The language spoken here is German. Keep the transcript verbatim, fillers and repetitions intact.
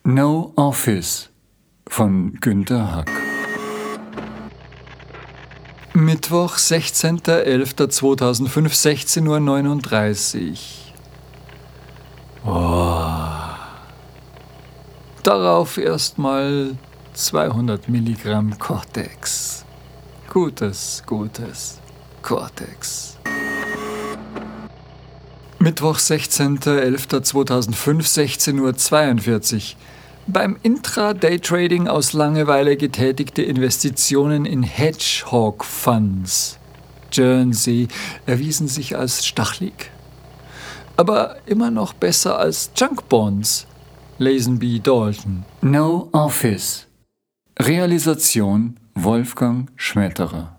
No Office von Günter Hack. Mittwoch, sechzehnter elfter zweitausendfünf, sechzehn Uhr neununddreißig. Oh. Darauf erstmal zweihundert Milligramm Cortex. Gutes, gutes Cortex. Mittwoch, sechzehnter elfter zweitausendfünf, sechzehn Uhr zweiundvierzig. Beim Intra-Day-Trading aus Langeweile getätigte Investitionen in Hedgehog-Funds Guernsey erwiesen sich als stachlig. Aber immer noch besser als Junk-Bonds. Lazenby Dalton. No Office. Realisation Wolfgang Schmetterer.